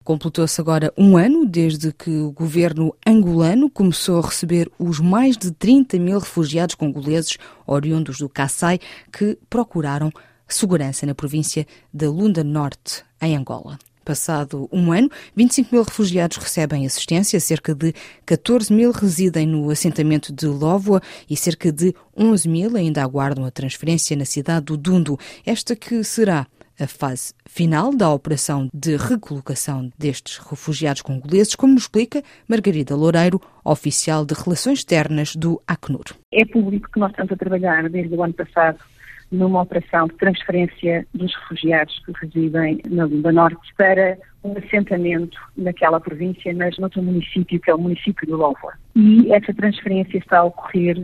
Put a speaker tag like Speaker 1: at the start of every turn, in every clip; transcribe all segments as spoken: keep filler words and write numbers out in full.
Speaker 1: Completou-se agora um ano desde que o governo angolano começou a receber os mais de trinta mil refugiados congoleses oriundos do Kassai que procuraram segurança na província da Lunda Norte, em Angola. Passado um ano, vinte e cinco mil refugiados recebem assistência, cerca de catorze mil residem no assentamento de Lóvoa e cerca de onze mil ainda aguardam a transferência na cidade do Dundo. Esta que será a fase final da operação de recolocação destes refugiados congoleses, como nos explica Margarida Loureiro, oficial de Relações Externas do Acnur.
Speaker 2: É público que nós estamos a trabalhar desde o ano passado numa operação de transferência dos refugiados que residem na Lunda Norte para um assentamento naquela província, mas noutro município, que é o município de Lóvoa. E essa transferência está a ocorrer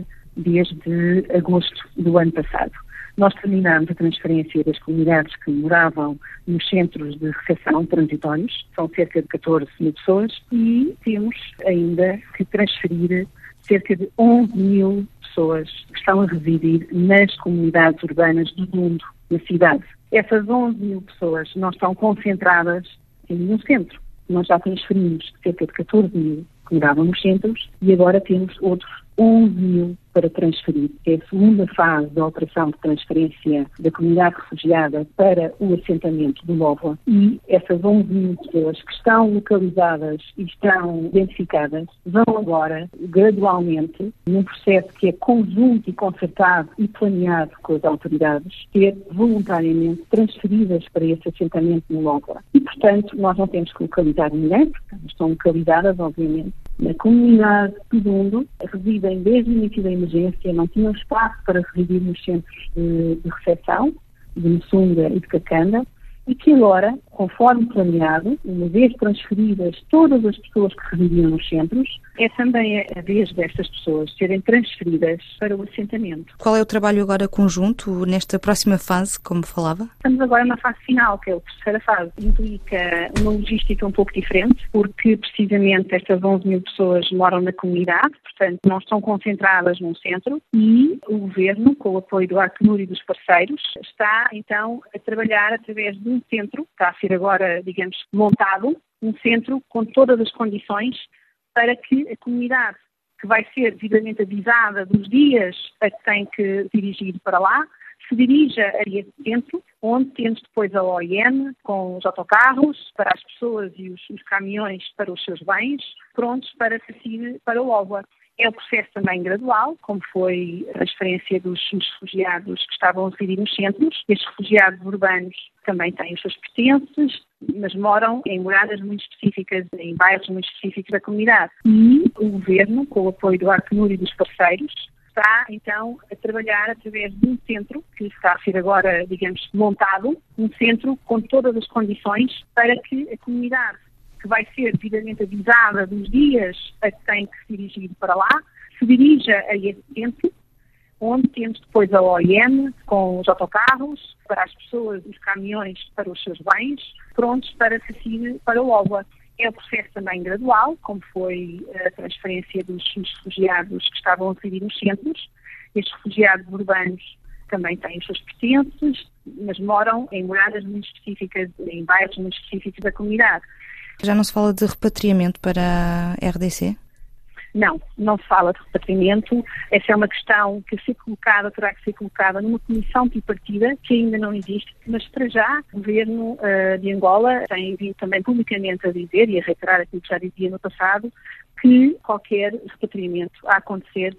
Speaker 2: desde agosto do ano passado. Nós terminamos a transferência das comunidades que moravam nos centros de recepção transitórios, são cerca de catorze mil pessoas, e temos ainda que transferir cerca de onze mil pessoas que estão a residir nas comunidades urbanas do mundo, na cidade. Essas onze mil pessoas não estão concentradas em nenhum centro. Nós já transferimos cerca de catorze mil que moravam nos centros e agora temos outros onze mil para transferir. É a segunda fase da operação de transferência da comunidade refugiada para o assentamento do Lóvoa, e essas onze mil pessoas que estão localizadas e estão identificadas vão agora, gradualmente, num processo que é conjunto e concertado e planeado com as autoridades, ser voluntariamente transferidas para esse assentamento no Lóvoa. E, portanto, nós não temos que localizar ninguém, porque estão localizadas, obviamente, na comunidade do mundo, residem desde o início da emergência, não tinham espaço para residir nos centros de, de recepção, de Mussunga e de Cacanda, e que agora, conforme planeado, uma vez transferidas todas as pessoas que residiam nos centros, é também a vez destas pessoas serem transferidas para o assentamento.
Speaker 1: Qual é o trabalho agora conjunto nesta próxima fase, como falava?
Speaker 2: Estamos agora na fase final, que é a terceira fase. Implica uma logística um pouco diferente, porque precisamente estas onze mil pessoas moram na comunidade, portanto não estão concentradas num centro, e o Governo, com o apoio do Acnur e dos parceiros, está então a trabalhar através de um centro, que está a ser agora, digamos, montado, um centro com todas as condições para que a comunidade, que vai ser devidamente avisada dos dias a que tem que dirigir para lá, se dirija a esse centro, onde temos depois a O I M, com os autocarros, para as pessoas e os, os caminhões para os seus bens, prontos para seguir para o Lóvoa. É um processo também gradual, como foi a transferência dos, dos refugiados que estavam a residir nos centros. Estes refugiados urbanos também têm os seus pertences, mas moram em moradas muito específicas, em bairros muito específicos da comunidade. E o Governo, com o apoio do Acnur e dos parceiros, está então a trabalhar através de um centro, que está a ser agora, digamos, montado, um centro com todas as condições para que a comunidade, que vai ser devidamente avisada dos dias a que tem que se dirigir para lá, se dirija a esse centro, onde temos depois a O I M, com os autocarros, para as pessoas e os caminhões para os seus bens, prontos para seguir para o Lóvoa. É um processo também gradual, como foi a transferência dos, dos refugiados que estavam a residir nos centros. Estes refugiados urbanos também têm os seus pertences, mas moram em moradas muito específicas, em bairros muito específicos da comunidade.
Speaker 1: Já não se fala de repatriamento para a R D C?
Speaker 2: Não, não se fala de repatriamento. Essa é uma questão que, se colocada, terá que ser colocada numa comissão tripartida, que ainda não existe, mas para já o Governo uh, de Angola tem vindo também publicamente a dizer, e a reiterar aquilo que já dizia no passado, que qualquer repatriamento a acontecer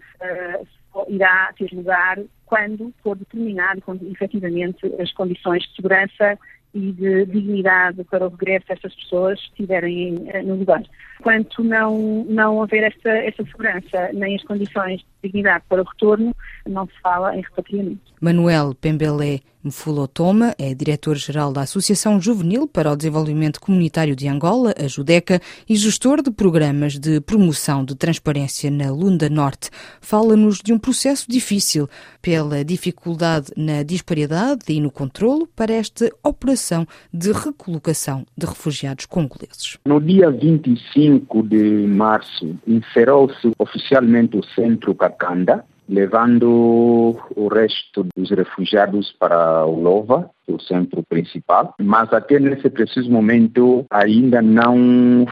Speaker 2: uh, irá ter lugar quando for determinado, quando efetivamente as condições de segurança e de dignidade para o regresso destas pessoas estiverem no lugar. Enquanto não, não houver esta, esta segurança, nem as condições de dignidade para o retorno, não se fala em repatriamento.
Speaker 1: Manuel Pembele Mfulotoma é diretor-geral da Associação Juvenil para o Desenvolvimento Comunitário de Angola, a JUDECA, e gestor de programas de promoção de transparência na Lunda Norte. Fala-nos de um processo difícil, pela dificuldade na disparidade e no controlo para esta operação de recolocação de refugiados congoleses.
Speaker 3: No dia vinte e cinco de março, encerrou-se oficialmente o Centro Cacanda, levando o resto dos refugiados para o Lova, o centro principal, mas até nesse preciso momento ainda não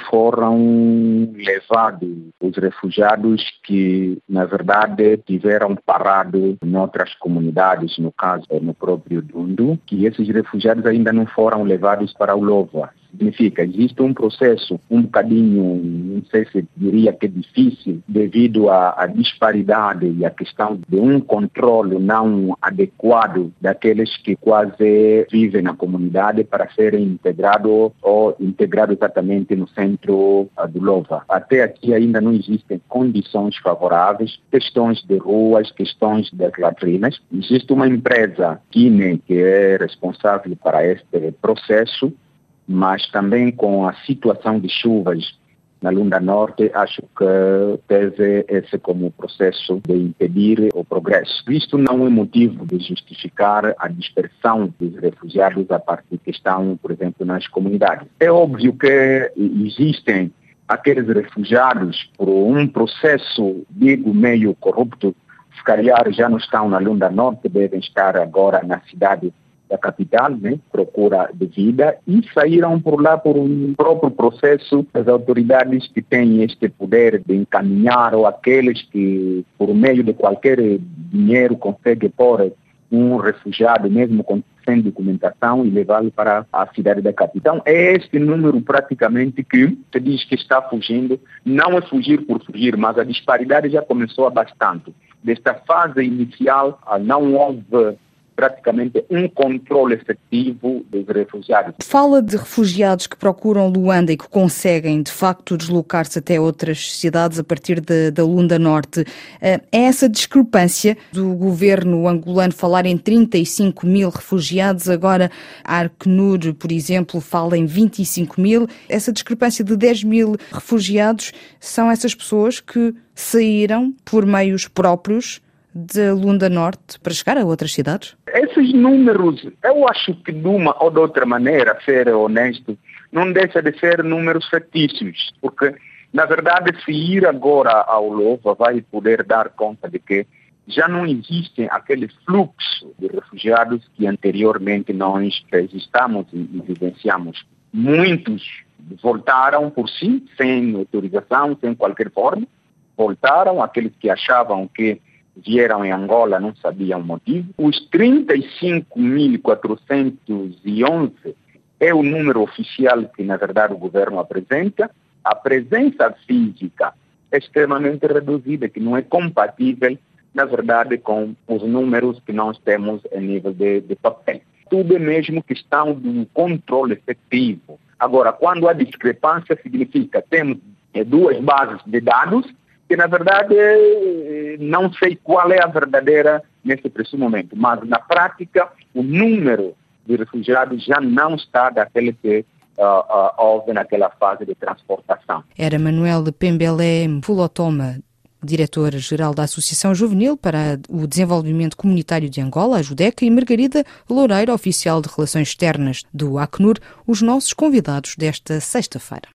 Speaker 3: foram levados os refugiados que, na verdade, tiveram parado em outras comunidades, no caso, no próprio Dundu, que esses refugiados ainda não foram levados para o Lova. Significa, existe um processo um bocadinho, não sei se diria que é difícil, devido à, à disparidade e à questão de um controle não adequado daqueles que quase vivem na comunidade para serem integrados ou integrados exatamente no centro uh, do Lova. Até aqui ainda não existem condições favoráveis, questões de ruas, questões de latrinas. Existe uma empresa, Kine, que é responsável para este processo, mas também com a situação de chuvas na Lunda Norte, acho que teve esse como processo de impedir o progresso. Isto não é motivo de justificar a dispersão dos refugiados a partir que estão, por exemplo, nas comunidades. É óbvio que existem aqueles refugiados por um processo, digo, meio corrupto, se calhar já não estão na Lunda Norte, devem estar agora na cidade da capital, né, procura de vida, e saíram por lá por um próprio processo das autoridades que têm este poder de encaminhar, ou aqueles que, por meio de qualquer dinheiro, conseguem pôr um refugiado, mesmo com sem documentação, e levá-lo para a cidade da capital. É este número praticamente que se diz que está fugindo. Não é fugir por fugir, mas a disparidade já começou há bastante. Desta fase inicial, não houve praticamente um controle efetivo dos refugiados.
Speaker 1: Fala de refugiados que procuram Luanda e que conseguem, de facto, deslocar-se até outras cidades a partir de, da Lunda Norte. É essa discrepância do governo angolano falar em trinta e cinco mil refugiados, agora a Acnur, por exemplo, fala em vinte e cinco mil. Essa discrepância de dez mil refugiados são essas pessoas que saíram por meios próprios da Lunda Norte para chegar a outras cidades?
Speaker 3: Esses números, eu acho que de uma ou de outra maneira, ser honesto, não deixa de ser números fictícios, porque, na verdade, se ir agora ao Lova, vai poder dar conta de que já não existe aquele fluxo de refugiados que anteriormente nós registramos e, e vivenciamos. Muitos voltaram por si, sem autorização, sem qualquer forma, voltaram, aqueles que achavam que vieram em Angola não sabiam o motivo. Os trinta e cinco mil quatrocentos e onze é o número oficial que, na verdade, o governo apresenta. A presença física é extremamente reduzida, que não é compatível, na verdade, com os números que nós temos a nível de, de papel. Tudo é mesmo questão do controle efetivo. Agora, quando há discrepância, significa que temos duas bases de dados que, na verdade, não sei qual é a verdadeira nesse preciso momento, mas, na prática, o número de refugiados já não está daquele que uh, uh, houve naquela fase de transportação.
Speaker 1: Era Manuel Pembelé Fulotoma, diretor-geral da Associação Juvenil para o Desenvolvimento Comunitário de Angola, a Judeca, e Margarida Loureiro, oficial de Relações Externas do Acnur, os nossos convidados desta sexta-feira.